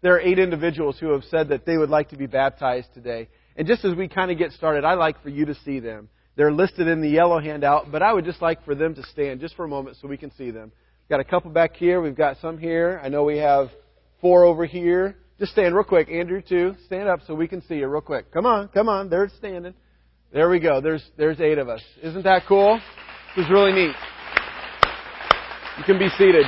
there are 8 individuals who have said that they would like to be baptized today. And just as we kind of get started, I'd like for you to see them. They're listed in the yellow handout, but I would just like for them to stand just for a moment so we can see them. We've got a couple back here. We've got some here. I know we have 4 over here. Just stand real quick. Andrew, too. Stand up so we can see you real quick. Come on. They're standing. There we go. There's 8 of us. Isn't that cool? This is really neat. You can be seated.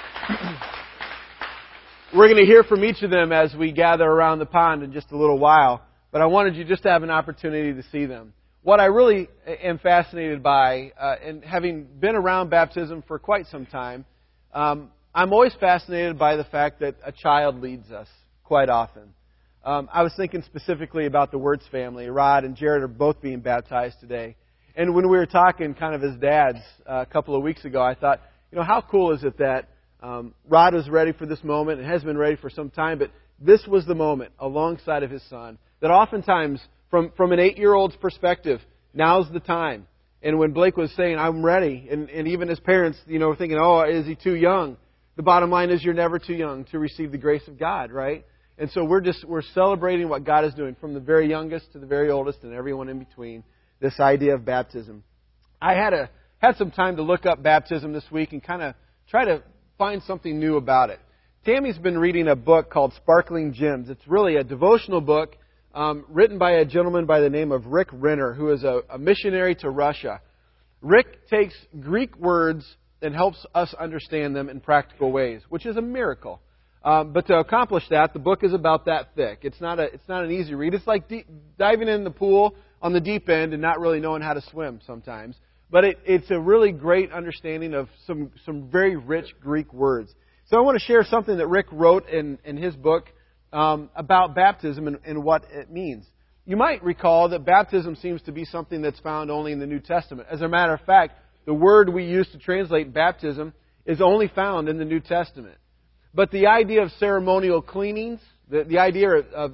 We're going to hear from each of them as we gather around the pond in just a little while, but I wanted you just to have an opportunity to see them. What I really am fascinated by, and having been around baptism for quite some time, I'm always fascinated by the fact that a child leads us quite often. I was thinking specifically about the Wirtz family. Rod and Jared are both being baptized today. And when we were talking kind of as dads a couple of weeks ago, I thought, how cool is it that Rod was ready for this moment and has been ready for some time, but this was the moment alongside of his son that oftentimes, from an 8-year-old's perspective, now's the time. And when Blake was saying, I'm ready, and even as parents, were thinking, is he too young? The bottom line is you're never too young to receive the grace of God, right? And so we're celebrating what God is doing from the very youngest to the very oldest and everyone in between, this idea of baptism. I had some time to look up baptism this week and kind of try to find something new about it. Tammy's been reading a book called Sparkling Gems. It's really a devotional book written by a gentleman by the name of Rick Renner, who is a missionary to Russia. Rick takes Greek words and helps us understand them in practical ways, which is a miracle. But to accomplish that, the book is about that thick. It's not an easy read. It's like diving in the pool on the deep end and not really knowing how to swim sometimes. But it's a really great understanding of some very rich Greek words. So I want to share something that Rick wrote in his book about baptism and what it means. You might recall that baptism seems to be something that's found only in the New Testament. As a matter of fact, the word we use to translate baptism is only found in the New Testament. But the idea of ceremonial cleanings, the idea of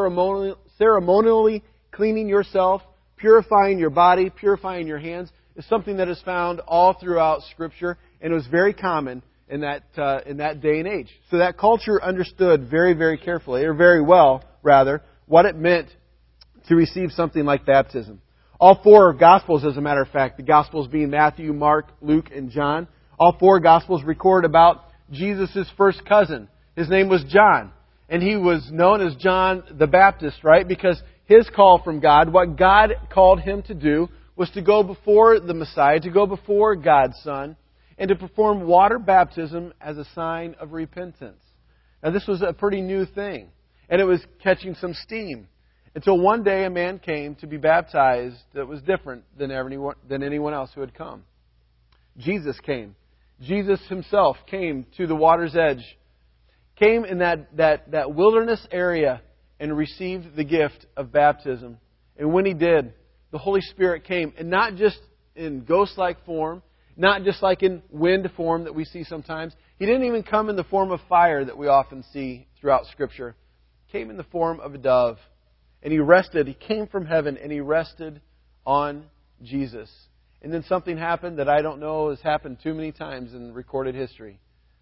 ceremonially cleaning yourself, purifying your body, purifying your hands, is something that is found all throughout Scripture, and it was very common in that day and age. So that culture understood very, very carefully, or very well, rather, what it meant to receive something like baptism. All 4 Gospels, as a matter of fact, the Gospels being Matthew, Mark, Luke, and John, all 4 Gospels record about Jesus' first cousin. His name was John, and he was known as John the Baptist, right? Because his call from God, what God called him to do, was to go before the Messiah, to go before God's Son, and to perform water baptism as a sign of repentance. Now, this was a pretty new thing, and it was catching some steam. Until one day a man came to be baptized that was different than anyone else who had come. Jesus came. Jesus himself came to the water's edge, came in that wilderness area and received the gift of baptism. And when he did, the Holy Spirit came, and not just in ghost-like form, not just like in wind form that we see sometimes. He didn't even come in the form of fire that we often see throughout Scripture. He came in the form of a dove. And he rested. He came from heaven and he rested on Jesus. And then something happened that I don't know has happened too many times in recorded history.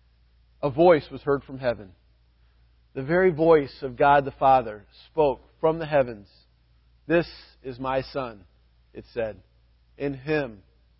A voice was heard from heaven. The very voice of God the Father spoke from the heavens. This is my Son, it said. In Him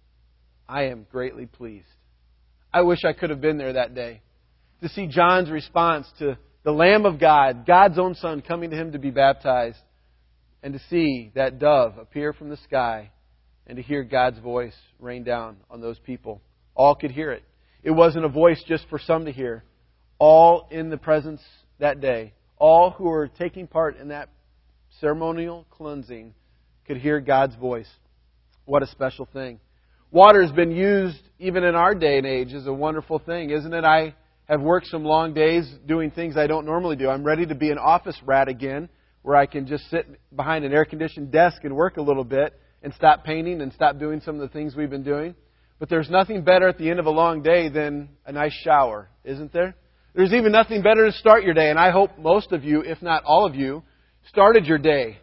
I am greatly pleased. I wish I could have been there that day to see John's response to the Lamb of God, God's own Son, coming to him to be baptized, and to see that dove appear from the sky and to hear God's voice rain down on those people. All could hear it. It wasn't a voice just for some to hear. All in the presence that day, all who were taking part in that ceremonial cleansing could hear God's voice. What a special thing. Water has been used even in our day and age as a wonderful thing, isn't it? I have worked some long days doing things I don't normally do. I'm ready to be an office rat again, where I can just sit behind an air-conditioned desk and work a little bit and stop painting and stop doing some of the things we've been doing. But there's nothing better at the end of a long day than a nice shower, isn't there? There's even nothing better to start your day. And I hope most of you, if not all of you, started your day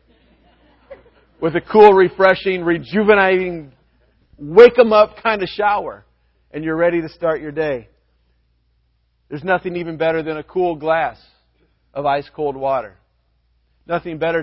with a cool, refreshing, rejuvenating, wake-em-up kind of shower. And you're ready to start your day. There's nothing even better than a cool glass of ice cold water. Nothing better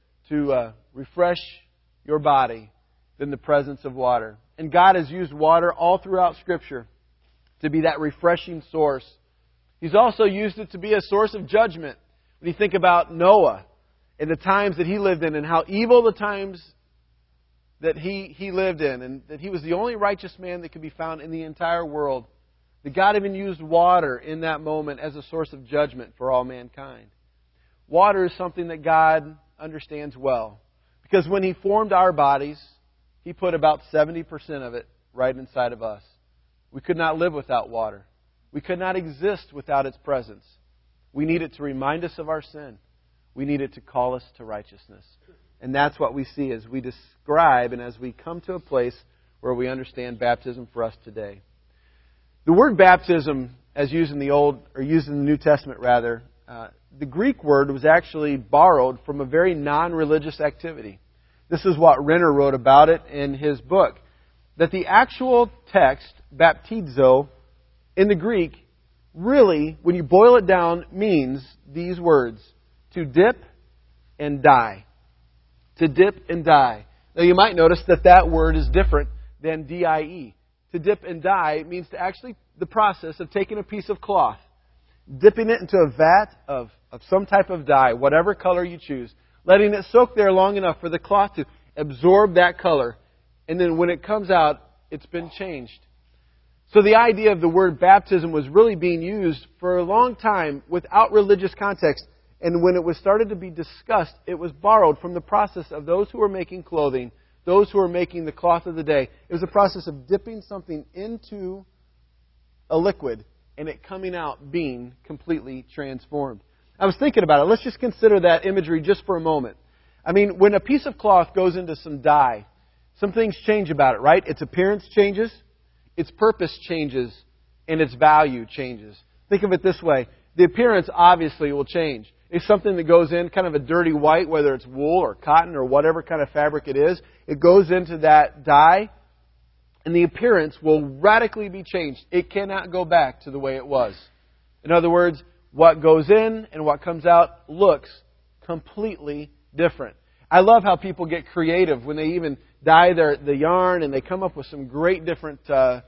to refresh your body than the presence of water. And God has used water all throughout Scripture to be that refreshing source. He's also used it to be a source of judgment. When you think about Noah and the times that he lived in and how evil the times that he lived in, and that he was the only righteous man that could be found in the entire world, that God even used water in that moment as a source of judgment for all mankind. Water is something that God understands well. Because when He formed our bodies, He put about 70% of it right inside of us. We could not live without water. We could not exist without its presence. We need it to remind us of our sin. We need it to call us to righteousness. And that's what we see as we describe and as we come to a place where we understand baptism for us today. The word baptism, as used in the New Testament rather, the Greek word was actually borrowed from a very non-religious activity. This is what Renner wrote about it in his book. That the actual text, baptizo, in the Greek, really, when you boil it down, means these words: to dip and die. To dip and die. Now you might notice that word is different than die. To dip and die means to actually the process of taking a piece of cloth, dipping it into a vat of some type of dye, whatever color you choose, letting it soak there long enough for the cloth to absorb that color, and then when it comes out, it's been changed. So the idea of the word baptism was really being used for a long time without religious context, and when it was started to be discussed, it was borrowed from the process of those who were making clothing, those who were making the cloth of the day. It was a process of dipping something into a liquid and it coming out being completely transformed. I was thinking about it. Let's just consider that imagery just for a moment. I mean, when a piece of cloth goes into some dye, some things change about it, right? Its appearance changes, its purpose changes, and its value changes. Think of it this way. The appearance obviously will change. If something that goes in kind of a dirty white, whether it's wool or cotton or whatever kind of fabric it is, it goes into that dye, and the appearance will radically be changed. It cannot go back to the way it was. In other words, what goes in and what comes out looks completely different. I love how people get creative when they even dye the yarn, and they come up with some great different,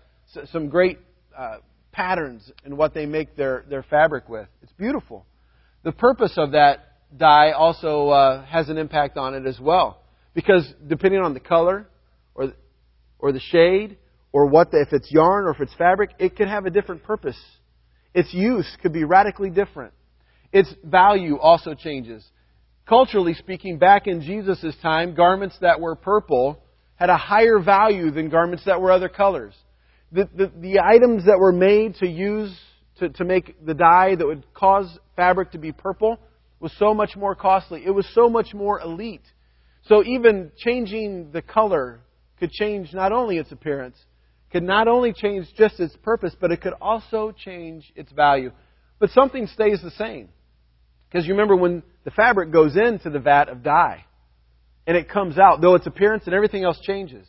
patterns in what they make their fabric with. It's beautiful. The purpose of that dye also has an impact on it as well, because depending on the color or the shade or if it's yarn or if it's fabric, it can have a different purpose. Its use could be radically different. Its value also changes. Culturally speaking, back in Jesus' time, garments that were purple had a higher value than garments that were other colors. The items that were made to use to make the dye that would cause fabric to be purple was so much more costly. It was so much more elite. So even changing the color could change not only its appearance, could not only change just its purpose, but it could also change its value. But something stays the same. Because you remember when the fabric goes into the vat of dye and it comes out, though its appearance and everything else changes,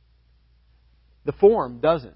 the form doesn't.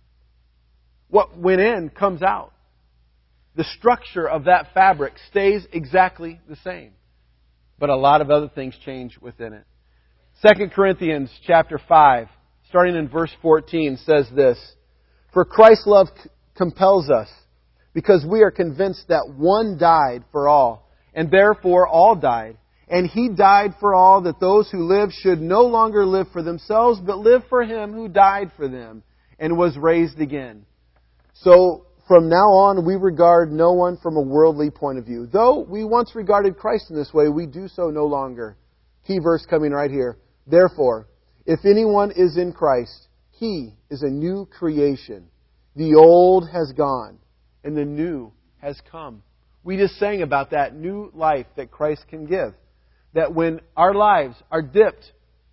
What went in comes out. The structure of that fabric stays exactly the same. But a lot of other things change within it. 2 Corinthians chapter 5, starting in verse 14, says this: "For Christ's love compels us, because we are convinced that one died for all, and therefore all died. And He died for all, that those who live should no longer live for themselves, but live for Him who died for them and was raised again. So from now on, we regard no one from a worldly point of view. Though we once regarded Christ in this way, we do so no longer." Key verse coming right here. "Therefore, if anyone is in Christ, he is a new creation. The old has gone, and the new has come." We just sang about that new life that Christ can give. That when our lives are dipped,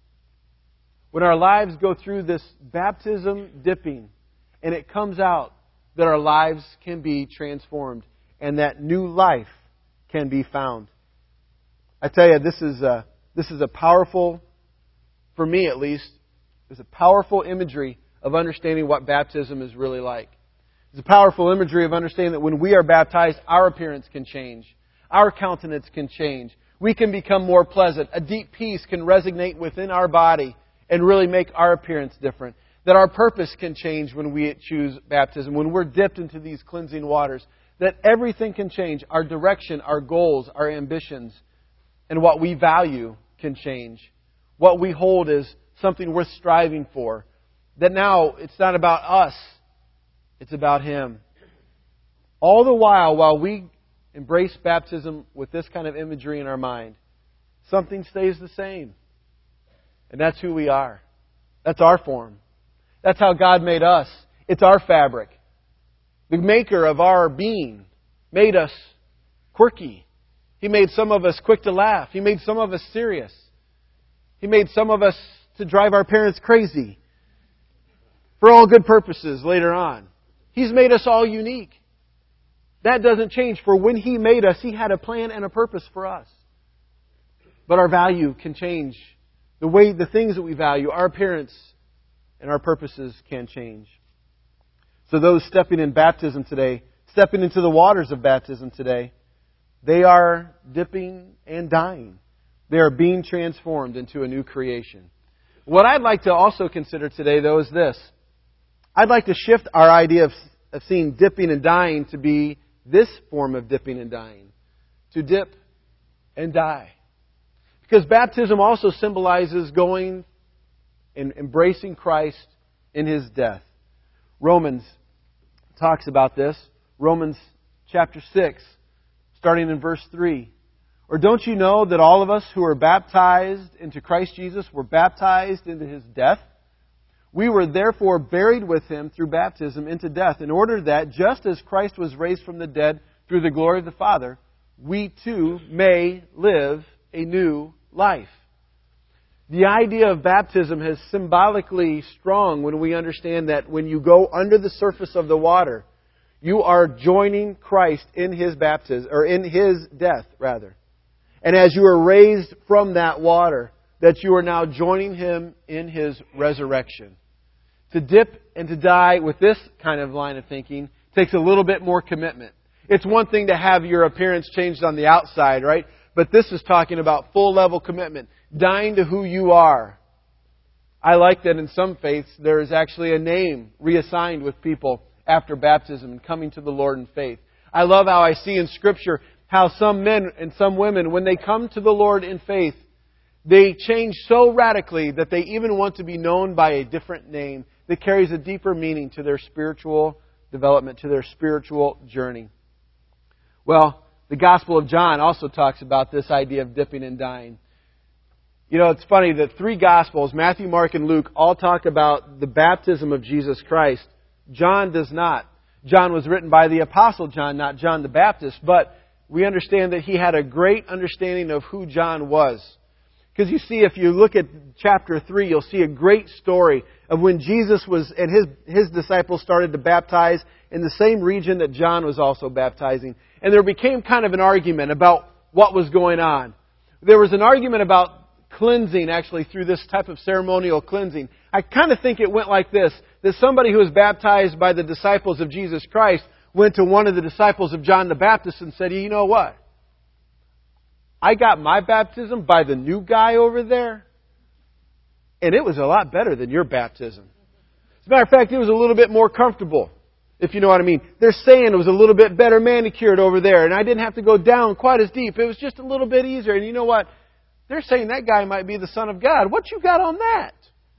when our lives go through this baptism dipping, and it comes out, that our lives can be transformed, and that new life can be found. I tell you, this is a powerful, for me at least, it's a powerful imagery of understanding what baptism is really like. It's a powerful imagery of understanding that when we are baptized, our appearance can change. Our countenance can change. We can become more pleasant. A deep peace can resonate within our body and really make our appearance different. That our purpose can change when we choose baptism, when we're dipped into these cleansing waters. That everything can change. Our direction, our goals, our ambitions, and what we value can change. What we hold is something worth striving for. That now it's not about us, it's about Him. All the while we embrace baptism with this kind of imagery in our mind, something stays the same. And that's who we are. That's our form. That's how God made us. It's our fabric. The maker of our being made us quirky. He made some of us quick to laugh. He made some of us serious. He made some of us to drive our parents crazy. For all good purposes later on. He's made us all unique. That doesn't change. For when He made us, He had a plan and a purpose for us. But our value can change. The things that we value, our appearance and our purposes can change. So those stepping in baptism today, stepping into the waters of baptism today, they are dipping and dying. They are being transformed into a new creation. What I'd like to also consider today, though, is this. I'd like to shift our idea of seeing dipping and dying to be this form of dipping and dying. To dip and die. Because baptism also symbolizes going and embracing Christ in His death. Romans talks about this. Romans chapter 6, starting in verse 3. Or don't you know that all of us who are baptized into Christ Jesus were baptized into His death? We were therefore buried with Him through baptism into death, in order that, just as Christ was raised from the dead through the glory of the Father, we too may live a new life. The idea of baptism is symbolically strong when we understand that when you go under the surface of the water, you are joining Christ in His baptism, or in His death, rather. And as you are raised from that water, that you are now joining Him in His resurrection. To dip and to die with this kind of line of thinking takes a little bit more commitment. It's one thing to have your appearance changed on the outside, right? But this is talking about full level commitment. Dying to who you are. I like that in some faiths there is actually a name reassigned with people after baptism and coming to the Lord in faith. I love how I see in Scripture how some men and some women, when they come to the Lord in faith, they change so radically that they even want to be known by a different name that carries a deeper meaning to their spiritual development, to their spiritual journey. Well, the Gospel of John also talks about this idea of dipping and dying. You know, it's funny that 3 Gospels, Matthew, Mark, and Luke, all talk about the baptism of Jesus Christ. John does not. John was written by the Apostle John, not John the Baptist, but we understand that he had a great understanding of who John was. Because you see, if you look at chapter 3, you'll see a great story of when Jesus was and his disciples started to baptize in the same region that John was also baptizing. And there became kind of an argument about what was going on. There was an argument about cleansing, actually, through this type of ceremonial cleansing. I kind of think it went like this, that somebody who was baptized by the disciples of Jesus Christ went to one of the disciples of John the Baptist and said, you know what? I got my baptism by the new guy over there, and it was a lot better than your baptism. As a matter of fact, it was a little bit more comfortable, if you know what I mean. They're saying it was a little bit better manicured over there, and I didn't have to go down quite as deep. It was just a little bit easier. And you know what? They're saying that guy might be the Son of God. What you got on that?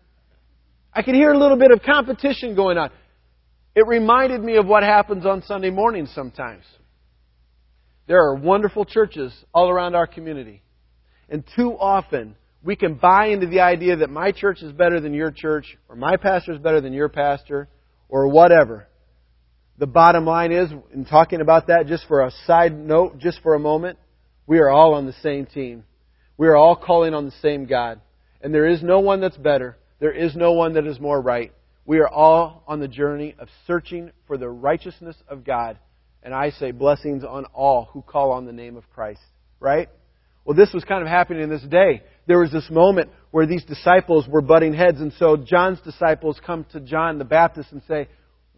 I could hear a little bit of competition going on. It reminded me of what happens on Sunday mornings sometimes. There are wonderful churches all around our community. And too often, we can buy into the idea that my church is better than your church, or my pastor is better than your pastor, or whatever. The bottom line is, in talking about that, just for a side note, just for a moment, we are all on the same team. We are all calling on the same God. And there is no one that's better. There is no one that is more right. We are all on the journey of searching for the righteousness of God. And I say blessings on all who call on the name of Christ. Right? Well, this was kind of happening in this day. There was this moment where these disciples were butting heads. And so John's disciples come to John the Baptist and say,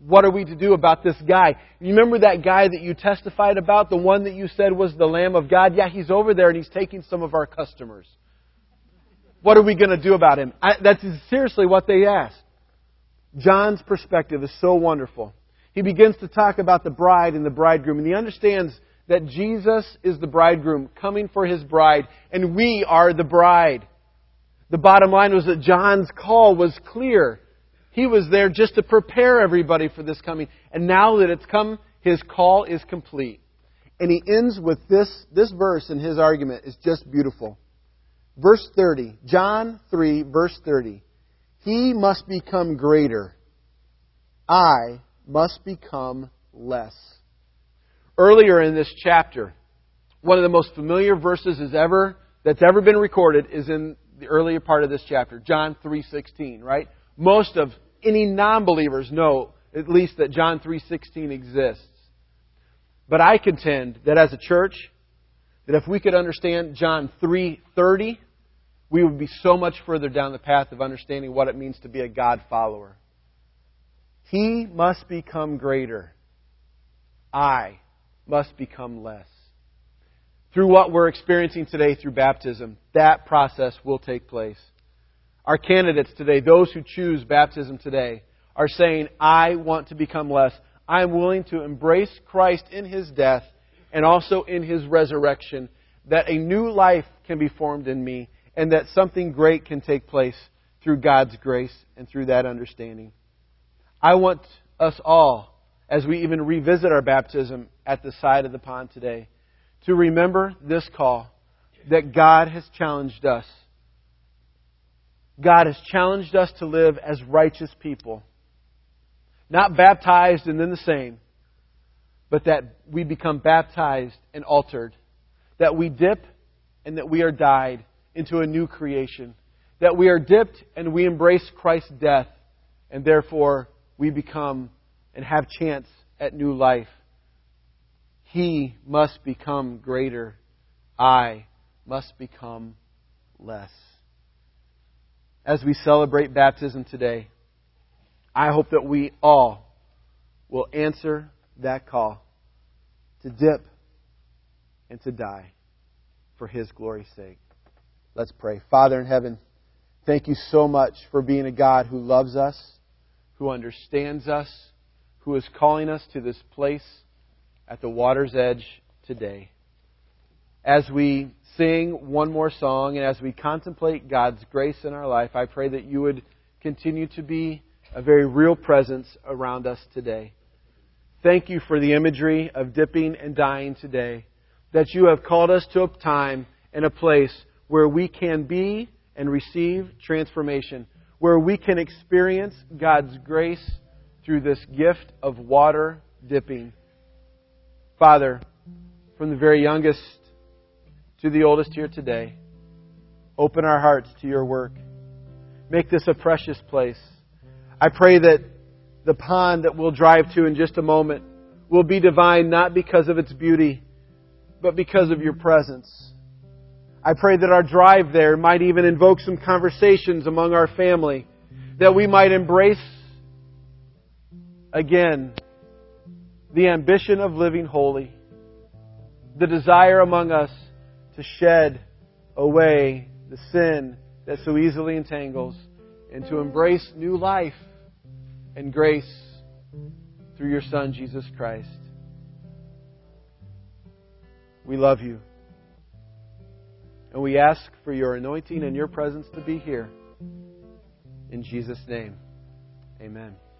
what are we to do about this guy? You remember that guy that you testified about? The one that you said was the Lamb of God? Yeah, he's over there and he's taking some of our customers. What are we going to do about him? That's seriously what they asked. John's perspective is so wonderful. He begins to talk about the bride and the bridegroom, and he understands that Jesus is the bridegroom coming for His bride, and we are the bride. The bottom line was that John's call was clear. He was there just to prepare everybody for this coming. And now that it's come, his call is complete. And he ends with this verse in his argument is just beautiful. Verse 30, John 3, verse 30. He must become greater. I must become less. Earlier in this chapter, one of the most familiar verses that's ever been recorded is in the earlier part of this chapter, John 3:16, right? Most of any non-believers know at least that John 3:16 exists. But I contend that as a church, that if we could understand John 3:30, we would be so much further down the path of understanding what it means to be a God follower. He must become greater. I must become less. Through what we're experiencing today through baptism, that process will take place. Our candidates today, those who choose baptism today, are saying, I want to become less. I am willing to embrace Christ in His death and also in His resurrection, that a new life can be formed in me and that something great can take place through God's grace and through that understanding. I want us all, as we even revisit our baptism at the side of the pond today, to remember this call that God has challenged us. God has challenged us to live as righteous people. Not baptized and then the same, but that we become baptized and altered. That we dip and that we are dyed into a new creation. That we are dipped and we embrace Christ's death, and therefore we become and have chance at new life. He must become greater. I must become less. As we celebrate baptism today, I hope that we all will answer that call to dip and to die for His glory's sake. Let's pray. Father in heaven, thank You so much for being a God who loves us, who understands us, who is calling us to this place at the water's edge today. As we sing one more song and as we contemplate God's grace in our life, I pray that You would continue to be a very real presence around us today. Thank You for the imagery of dipping and dying today, that You have called us to a time and a place where we can be and receive transformation, where we can experience God's grace through this gift of water dipping. Father, from the very youngest to the oldest here today, open our hearts to Your work. Make this a precious place. I pray that the pond that we'll drive to in just a moment will be divine not because of its beauty, but because of Your presence. I pray that our drive there might even invoke some conversations among our family, that we might embrace again the ambition of living holy, the desire among us to shed away the sin that so easily entangles and to embrace new life and grace through Your Son, Jesus Christ. We love You. And we ask for Your anointing and Your presence to be here. In Jesus' name, amen.